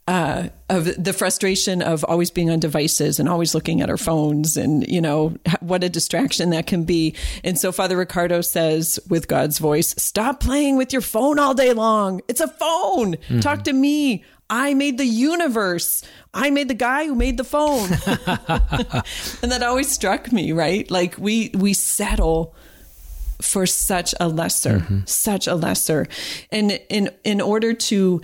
the frustration of always being on devices and always looking at our phones and, what a distraction that can be. And so Father Ricardo says with God's voice, stop playing with your phone all day long. It's a phone. Talk to me. I made the universe. I made the guy who made the phone. And that always struck me, right? Like we settle for such a lesser. And in order to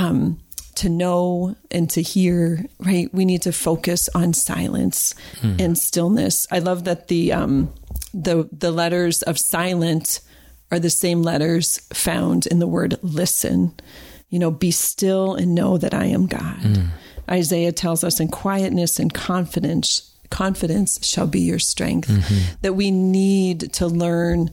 know and to hear, right, we need to focus on silence and stillness. I love that the letters of silent are the same letters found in the word listen. Be still and know that I am God. Isaiah tells us, in quietness and confidence shall be your strength. That we need to learn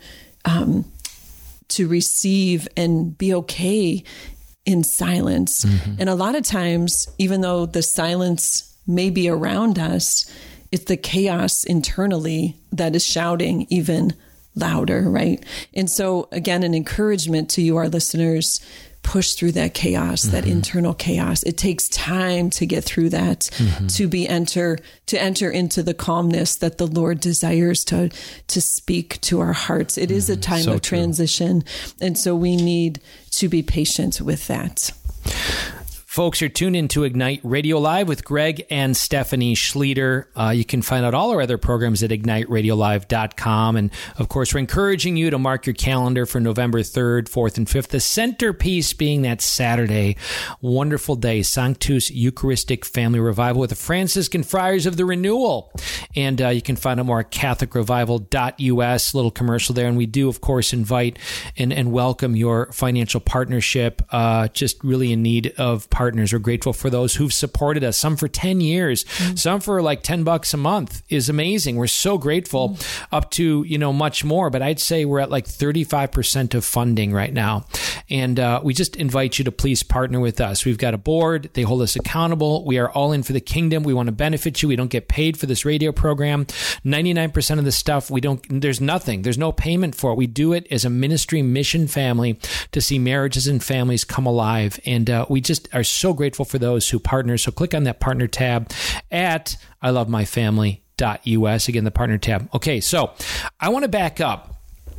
to receive and be okay in silence. And a lot of times, even though the silence may be around us, it's the chaos internally that is shouting even louder, right? And so again, an encouragement to you, our listeners, push through that chaos, that internal chaos. It takes time to get through that, to enter into the calmness that the Lord desires to speak to our hearts. It is a time of transition. And so we need to be patient with that. Folks, you're tuned into Ignite Radio Live with Greg and Stephanie Schlueter. You can find out all our other programs at IgniteRadioLive.com. And, of course, we're encouraging you to mark your calendar for November 3rd, 4th, and 5th. The centerpiece being that Saturday, wonderful day, Sanctus Eucharistic Family Revival with the Franciscan Friars of the Renewal. And you can find out more at CatholicRevival.us, little commercial there. And we do, of course, invite and welcome your financial partnership, just really in need of partners. We're grateful for those who've supported us, some for 10 years, some for like $10 a month is amazing. We're so grateful, up to, much more, but I'd say we're at like 35% of funding right now. And we just invite you to please partner with us. We've got a board. They hold us accountable. We are all in for the kingdom. We want to benefit you. We don't get paid for this radio program. 99% of the stuff there's nothing. There's no payment for it. We do it as a ministry mission family to see marriages and families come alive. And we just are so grateful for those who partner. So click on that partner tab at ilovemyfamily.us. Again, the partner tab. Okay, so I want to back up.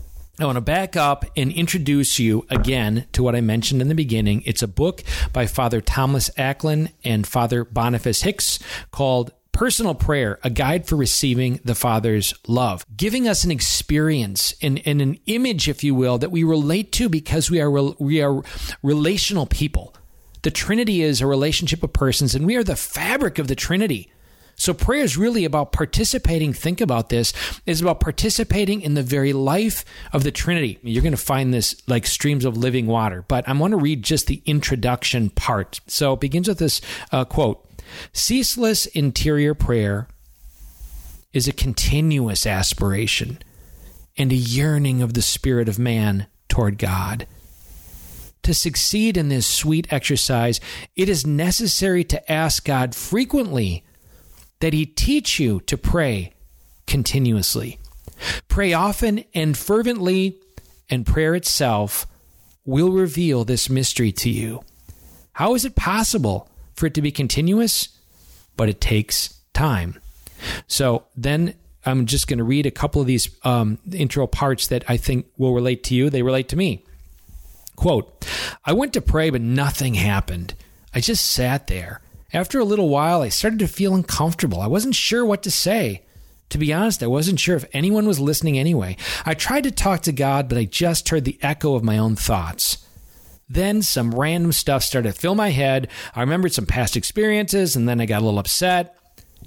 And introduce you again to what I mentioned in the beginning. It's a book by Father Thomas Acklin and Father Boniface Hicks called Personal Prayer, a guide for receiving the Father's love, giving us an experience and an image, if you will, that we relate to because we are relational people. The Trinity is a relationship of persons, and we are the fabric of the Trinity. So prayer is really about participating. Think about this. It's about participating in the very life of the Trinity. You're going to find this like streams of living water, but I want to read just the introduction part. So it begins with this quote: ceaseless interior prayer is a continuous aspiration and a yearning of the spirit of man toward God. To succeed in this sweet exercise, it is necessary to ask God frequently that He teach you to pray continuously. Pray often and fervently, and prayer itself will reveal this mystery to you. How is it possible for it to be continuous? But it takes time. So then I'm just going to read a couple of these intro parts that I think will relate to you. They relate to me. Quote, I went to pray, but nothing happened. I just sat there. After a little while, I started to feel uncomfortable. I wasn't sure what to say. To be honest, I wasn't sure if anyone was listening anyway. I tried to talk to God, but I just heard the echo of my own thoughts. Then some random stuff started to fill my head. I remembered some past experiences, and then I got a little upset.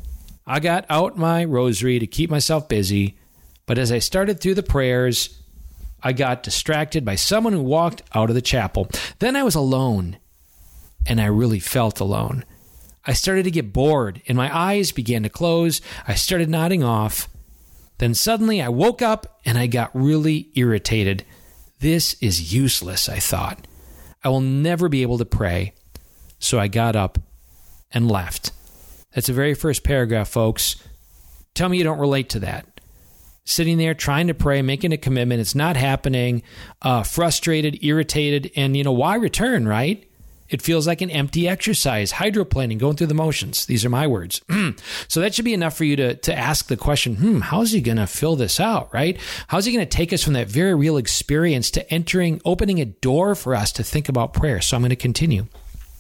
I got out my rosary to keep myself busy, but as I started through the prayers, I got distracted by someone who walked out of the chapel. Then I was alone, and I really felt alone. I started to get bored, and my eyes began to close. I started nodding off. Then suddenly I woke up, and I got really irritated. This is useless, I thought. I will never be able to pray. So I got up and left. That's the very first paragraph, folks. Tell me you don't relate to that. Sitting there trying to pray, making a commitment, it's not happening, frustrated, irritated, and why return, right? It feels like an empty exercise, hydroplaning, going through the motions. These are my words. So that should be enough for you to ask the question, how's he going to fill this out, right? How's he going to take us from that very real experience to opening a door for us to think about prayer? So I'm going to continue.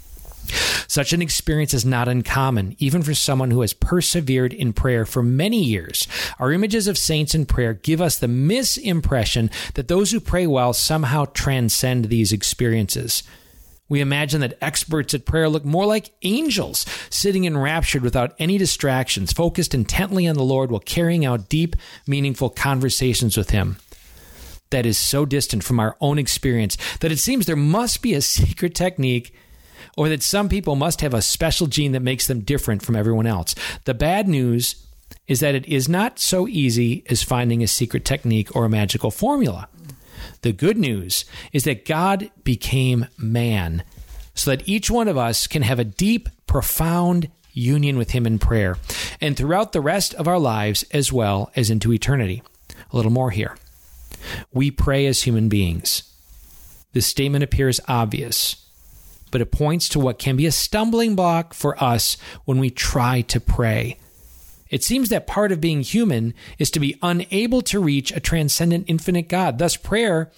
Such an experience is not uncommon, even for someone who has persevered in prayer for many years. Our images of saints in prayer give us the misimpression that those who pray well somehow transcend these experiences. We imagine that experts at prayer look more like angels, sitting enraptured without any distractions, focused intently on the Lord while carrying out deep, meaningful conversations with Him. That is so distant from our own experience that it seems there must be a secret technique, or that some people must have a special gene that makes them different from everyone else. The bad news is that it is not so easy as finding a secret technique or a magical formula. The good news is that God became man so that each one of us can have a deep, profound union with Him in prayer and throughout the rest of our lives as well as into eternity. A little more here. We pray as human beings. This statement appears obvious, but it points to what can be a stumbling block for us when we try to pray. It seems that part of being human is to be unable to reach a transcendent, infinite God. Thus, prayer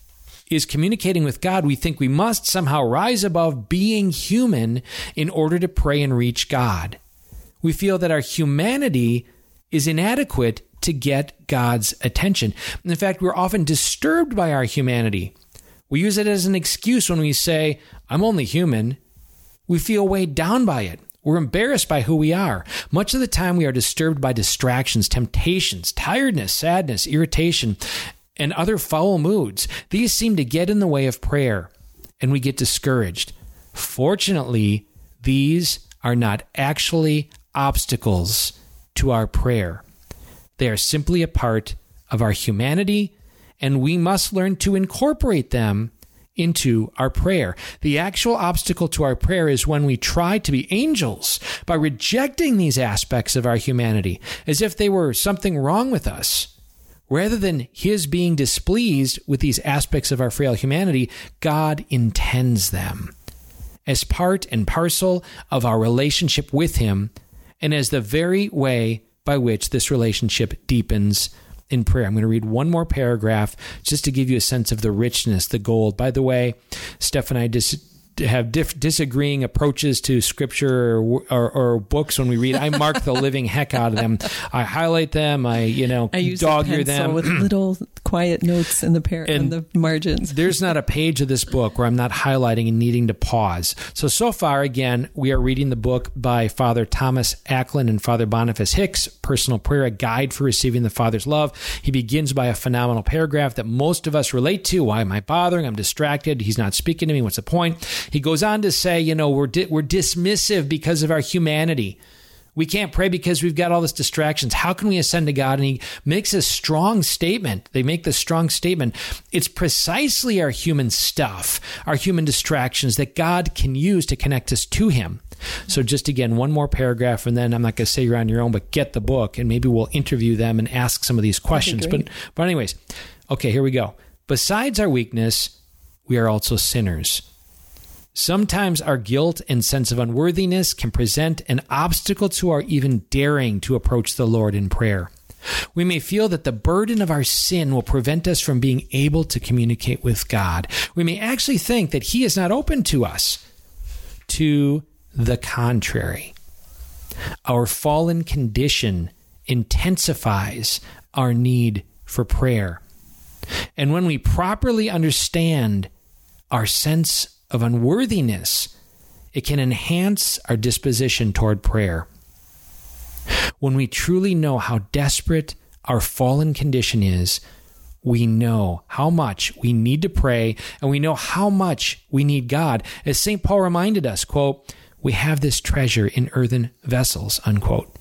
is communicating with God. We think we must somehow rise above being human in order to pray and reach God. We feel that our humanity is inadequate to get God's attention. In fact, we're often disturbed by our humanity. We use it as an excuse when we say, I'm only human. We feel weighed down by it. We're embarrassed by who we are. Much of the time we are disturbed by distractions, temptations, tiredness, sadness, irritation, and other foul moods. These seem to get in the way of prayer, and we get discouraged. Fortunately, these are not actually obstacles to our prayer. They are simply a part of our humanity, and we must learn to incorporate them into our prayer. The actual obstacle to our prayer is when we try to be angels by rejecting these aspects of our humanity as if they were something wrong with us. Rather than His being displeased with these aspects of our frail humanity, God intends them as part and parcel of our relationship with Him and as the very way by which this relationship deepens in prayer. I'm going to read one more paragraph just to give you a sense of the richness, the gold. By the way, Steph and I have disagreeing approaches to scripture or books when we read. I mark the living heck out of them. I highlight them. I use dog-ear a pencil them with little quiet notes in the margins. There's not a page of this book where I'm not highlighting and needing to pause. So far, again, we are reading the book by Father Thomas Acklin and Father Boniface Hicks, Personal Prayer, a guide for receiving the Father's love. He begins by a phenomenal paragraph that most of us relate to. Why am I bothering? I'm distracted. He's not speaking to me. What's the point? He goes on to say, we're dismissive because of our humanity. We can't pray because we've got all these distractions. How can we ascend to God? And he makes a strong statement. They make this strong statement. It's precisely our human stuff, our human distractions that God can use to connect us to him. So just again, one more paragraph, and then I'm not going to say you're on your own, but get the book, and maybe we'll interview them and ask some of these questions. But anyways, okay, here we go. Besides our weakness, we are also sinners. Sometimes our guilt and sense of unworthiness can present an obstacle to our even daring to approach the Lord in prayer. We may feel that the burden of our sin will prevent us from being able to communicate with God. We may actually think that he is not open to us. To the contrary, our fallen condition intensifies our need for prayer. And when we properly understand our sense of unworthiness, it can enhance our disposition toward prayer. When we truly know how desperate our fallen condition is, we know how much we need to pray, and we know how much we need God. As St. Paul reminded us, quote, "We have this treasure in earthen vessels," unquote.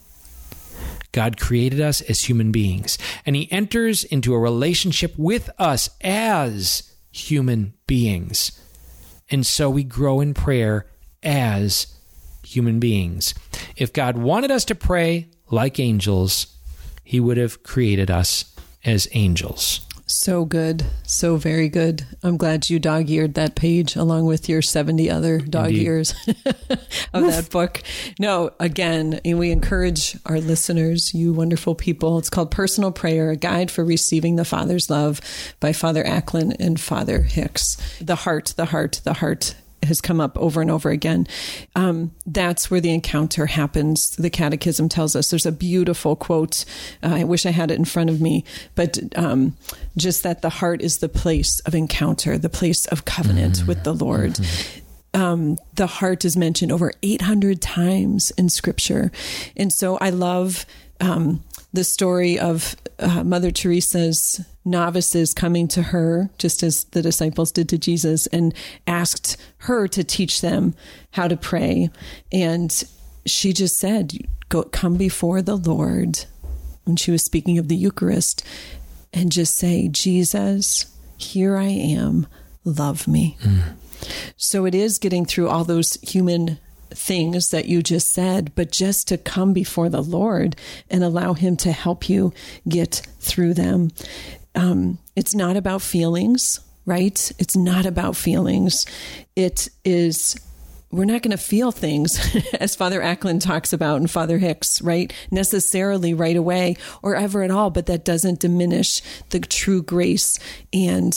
God created us as human beings, and he enters into a relationship with us as human beings. And so we grow in prayer as human beings. If God wanted us to pray like angels, he would have created us as angels. So good. So very good. I'm glad you dog-eared that page along with your 70 other dog Indeed. ears of that book. No, again, and we encourage our listeners, you wonderful people. It's called Personal Prayer, A Guide for Receiving the Father's Love by Father Acklin and Father Hicks. The heart has come up over and over again. That's where the encounter happens. The Catechism tells us. There's a beautiful quote. I wish I had it in front of me, but just that the heart is the place of encounter, the place of covenant with the Lord. The heart is mentioned over 800 times in Scripture. And so I love the story of Mother Teresa's novices coming to her, just as the disciples did to Jesus, and asked her to teach them how to pray. And she just said, come before the Lord, when she was speaking of the Eucharist, and just say, Jesus, here I am, love me. So it is getting through all those human things that you just said, but just to come before the Lord and allow him to help you get through them. It's not about feelings, right? It's not about feelings. It is, we're not going to feel things, as Father Acklin talks about and Father Hicks, right? Necessarily right away or ever at all, but that doesn't diminish the true grace and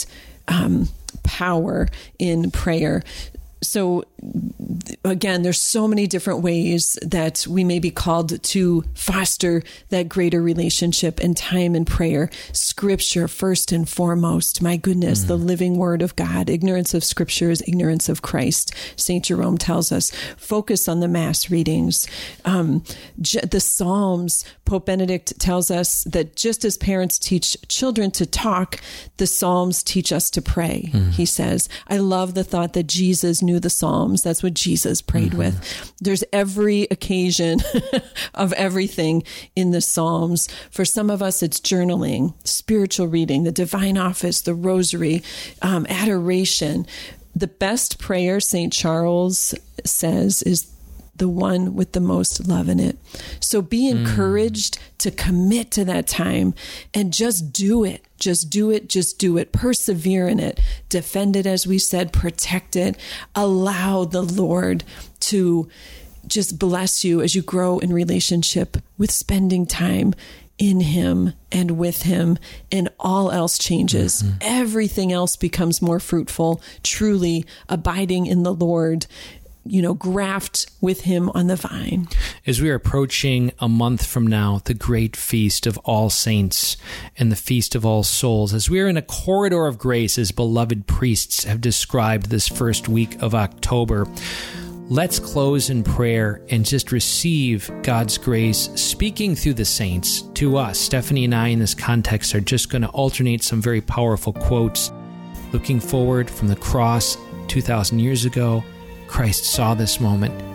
power in prayer. So again, there's so many different ways that we may be called to foster that greater relationship and time in prayer. Scripture, first and foremost. My goodness, the living word of God. Ignorance of Scripture is ignorance of Christ. St. Jerome tells us. Focus on the Mass readings. The Psalms, Pope Benedict tells us that just as parents teach children to talk, the Psalms teach us to pray, he says. I love the thought that Jesus knew the Psalms. That's what Jesus prayed with. There's every occasion of everything in the Psalms. For some of us, it's journaling, spiritual reading, the divine office, the rosary, adoration. The best prayer, St. Charles says, is the one with the most love in it. So be encouraged to commit to that time and just do it. Just do it. Just do it. Persevere in it. Defend it, as we said. Protect it. Allow the Lord to just bless you as you grow in relationship with spending time in him and with him, and all else changes. Everything else becomes more fruitful, truly abiding in the Lord, graft with him on the vine. As we are approaching a month from now, the great feast of all saints and the feast of all souls, as we are in a corridor of grace, as beloved priests have described this first week of October, let's close in prayer and just receive God's grace speaking through the saints to us. Stephanie and I in this context are just going to alternate some very powerful quotes. Looking forward from the cross 2,000 years ago, Christ saw this moment.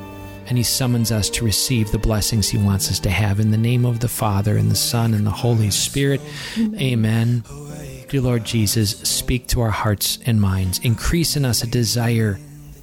and he summons us to receive the blessings he wants us to have. In the name of the Father, and the Son, and the Holy Spirit, amen. Dear Lord Jesus, speak to our hearts and minds. Increase in us a desire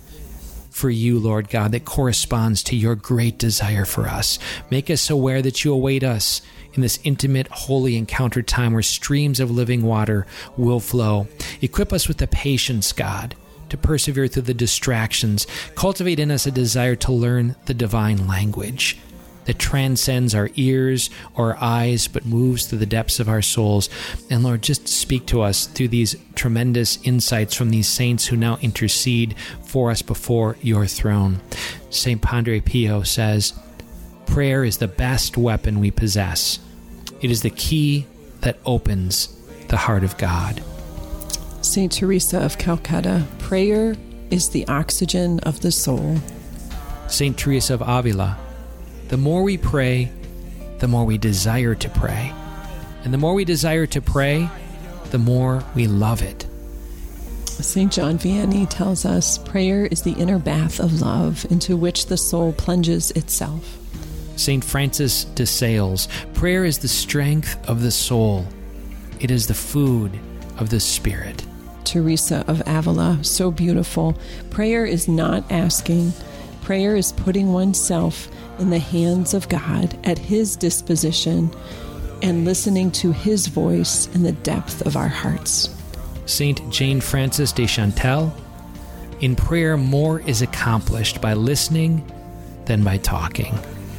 for you, Lord God, that corresponds to your great desire for us. Make us aware that you await us in this intimate, holy encounter time where streams of living water will flow. Equip us with the patience, God, to persevere through the distractions. Cultivate in us a desire to learn the divine language that transcends our ears or our eyes, but moves through the depths of our souls. And Lord, just speak to us through these tremendous insights from these saints who now intercede for us before your throne. St. Padre Pio says, prayer is the best weapon we possess. It is the key that opens the heart of God. St. Teresa of Calcutta, prayer is the oxygen of the soul. St. Teresa of Avila, the more we pray, the more we desire to pray. And the more we desire to pray, the more we love it. St. John Vianney tells us prayer is the inner bath of love into which the soul plunges itself. St. Francis de Sales, prayer is the strength of the soul. It is the food of the spirit. Teresa of Avila, so beautiful. Prayer is not asking. Prayer is putting oneself in the hands of God at his disposition and listening to his voice in the depth of our hearts. Saint Jane Frances de Chantal, in prayer more is accomplished by listening than by talking.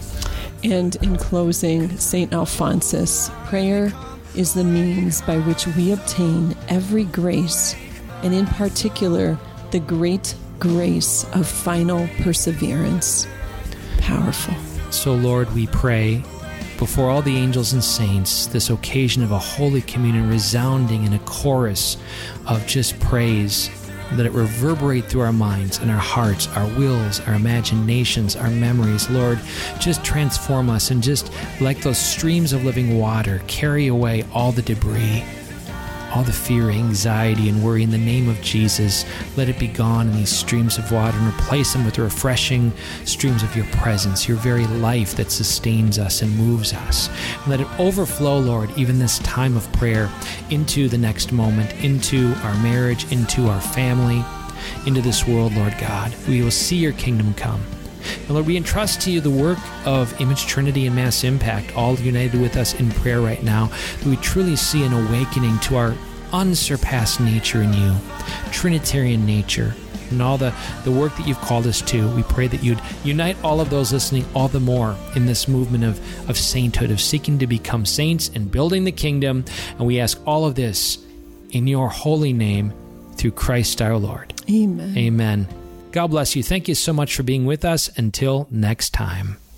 And in closing, St. Alphonsus, prayer is the means by which we obtain every grace, and in particular, the great grace of final perseverance. Powerful. So, Lord, we pray before all the angels and saints, this occasion of a Holy Communion resounding in a chorus of just praise, that it reverberate through our minds and our hearts, our wills, our imaginations, our memories. Lord, just transform us and just, like those streams of living water, carry away all the debris, all the fear, anxiety, and worry. In the name of Jesus, let it be gone in these streams of water and replace them with the refreshing streams of your presence, your very life that sustains us and moves us. And let it overflow, Lord, even this time of prayer into the next moment, into our marriage, into our family, into this world, Lord God. We will see your kingdom come. And Lord, we entrust to you the work of Image Trinity and Mass Impact, all united with us in prayer right now, that we truly see an awakening to our unsurpassed nature in you, Trinitarian nature, and all the work that you've called us to. We pray that you'd unite all of those listening all the more in this movement of sainthood, of seeking to become saints and building the kingdom. And we ask all of this in your holy name, through Christ our Lord. Amen. Amen. God bless you. Thank you so much for being with us. Until next time.